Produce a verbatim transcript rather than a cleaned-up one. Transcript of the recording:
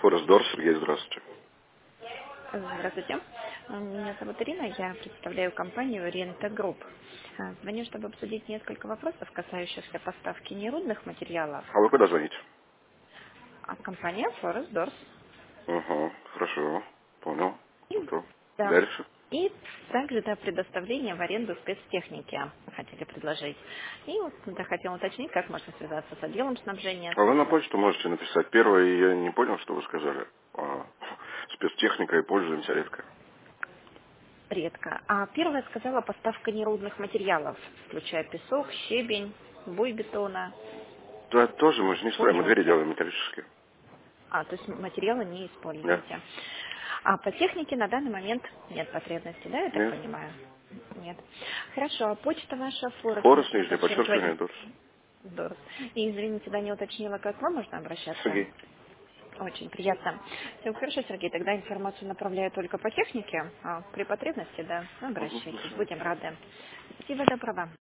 Форест Дор, Сергей, здравствуйте. Здравствуйте. Меня зовут Ирина, я представляю компанию Рента Групп. Звоню, чтобы обсудить несколько вопросов, касающихся поставки нерудных материалов. А вы куда звоните? А компания Forest Doors. Угу, хорошо, понял. И, Готов. да. Дальше. И также до предоставления в аренду спецтехники хотели предложить. И вот да, хотела уточнить, как можно связаться с отделом снабжения. А вы на почту можете написать. Первое, я не понял, что вы сказали. А, спецтехникой пользуемся редко. Редко. А первая сказала поставка нерудных материалов, включая песок, щебень, буй бетона, Да, тоже мы же не строим, мы кожу. двери делаем металлические. А, то есть материалы не Нет, используете. А по технике на данный момент нет потребности, да, я так нет. понимаю? Нет. Хорошо, а почта ваша Форест, Форест, можете нижнее уточнить подчеркивание, вводить? Дорс. Здорово. И, извините, да, не уточнила, как вам можно обращаться? Сергей. Очень приятно. Все хорошо, Сергей, тогда информацию направляю только по технике, а при потребности, да, Угу, до обращайтесь, свидания. будем рады. Всего доброго.